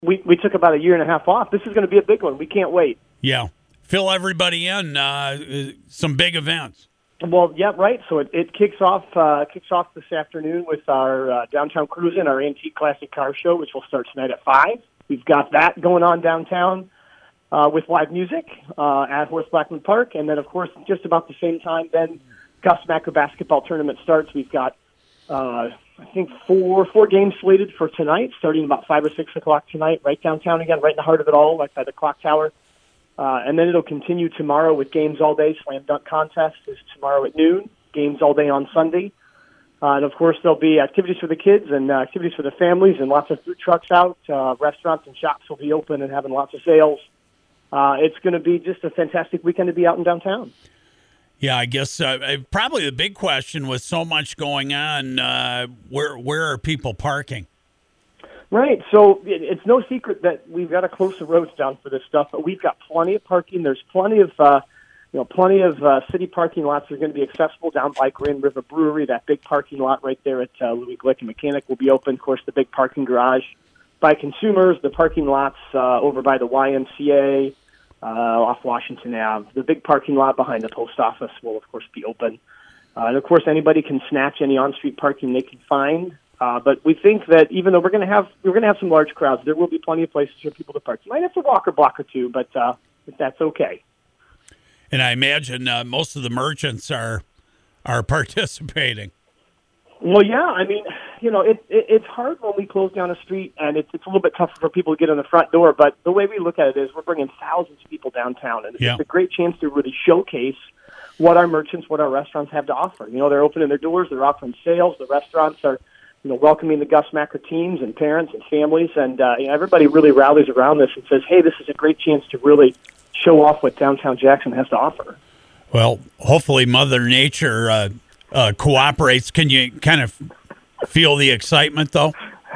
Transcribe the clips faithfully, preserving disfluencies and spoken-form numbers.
we, we took about a year and a half off. This is going to be a big one. We can't wait. Yeah. Fill everybody in. Uh, some big events. Well, yeah, right. So it, it kicks off uh, kicks off this afternoon with our uh, Downtown Cruisin', our Antique Classic Car Show, which will start tonight at five. We've got that going on downtown uh, with live music uh, at Horace Blackman Park. And then, of course, just about the same time, then Gus Macker basketball tournament starts. We've got, uh, I think, four four games slated for tonight, starting about five or six o'clock tonight, right downtown again, right in the heart of it all, like by the clock tower. Uh, and then it'll continue tomorrow with games all day. Slam dunk contest is tomorrow at noon. Games all day on Sunday. Uh, and, of course, there'll be activities for the kids and uh, activities for the families and lots of food trucks out. Uh, restaurants and shops will be open and having lots of sales. Uh, it's going to be just a fantastic weekend to be out in downtown. Yeah, I guess uh, probably the big question with so much going on, uh, where where are people parking? Right. So it's no secret that we've got to close the roads down for this stuff, but we've got plenty of parking. There's plenty of, uh, you know, plenty of uh, city parking lots that are going to be accessible down by Grand River Brewery. That big parking lot right there at uh, Louis Glick and Mechanic will be open. Of course, the big parking garage by consumers, the parking lots uh, over by the Y M C A uh, off Washington Avenue. The big parking lot behind the post office will, of course, be open. Uh, and, of course, anybody can snatch any on-street parking they can find. Uh, but we think that even though we're going to have we're going to have some large crowds, there will be plenty of places for people to park. You might have to walk or block or two, but uh, that's okay. And I imagine uh, most of the merchants are are participating. Well, yeah. I mean, you know, it, it, it's hard when we close down a street, and it's it's a little bit tougher for people to get in the front door. But the way we look at it is, we're bringing thousands of people downtown, and it's yeah. a great chance to really showcase what our merchants, what our restaurants have to offer. You know, they're opening their doors, they're offering sales. The restaurants are, you know, welcoming the Gus Macker teams and parents and families, and uh, you know, everybody really rallies around this and says, hey, this is a great chance to really show off what downtown Jackson has to offer. Well, hopefully Mother Nature uh, uh, cooperates. Can you kind of feel the excitement, though?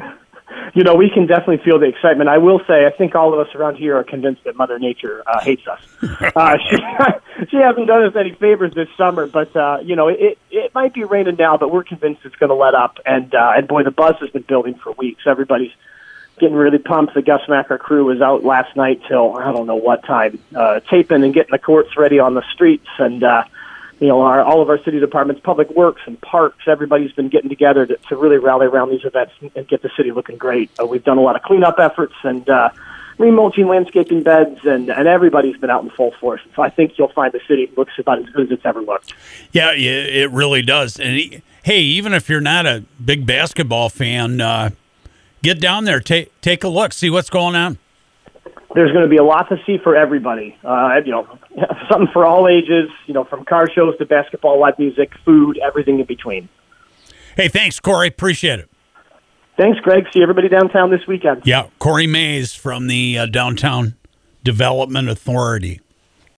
You know, we can definitely feel the excitement. I will say, I think all of us around here are convinced that Mother Nature uh, hates us. Uh, she, she hasn't done us any favors this summer, but, uh, you know, it, it might be raining now, but we're convinced it's going to let up. And, uh, and boy, the buzz has been building for weeks. Everybody's getting really pumped. The Gus Macker crew was out last night till, I don't know what time, uh, taping and getting the courts ready on the streets. And, uh, you know, our, all of our city departments, public works and parks, everybody's been getting together to, to really rally around these events and get the city looking great. Uh, we've done a lot of cleanup efforts and uh, remulching landscaping beds, and, and everybody's been out in full force. So I think you'll find the city looks about as good as it's ever looked. Yeah, it really does. And he, hey, even if you're not a big basketball fan, uh, get down there, take take a look, see what's going on. There's going to be a lot to see for everybody. Uh, you know, something for all ages. You know, from car shows to basketball, live music, food, everything in between. Hey, thanks, Corey. Appreciate it. Thanks, Greg. See everybody downtown this weekend. Yeah, Corey Mays from the uh, Downtown Development Authority.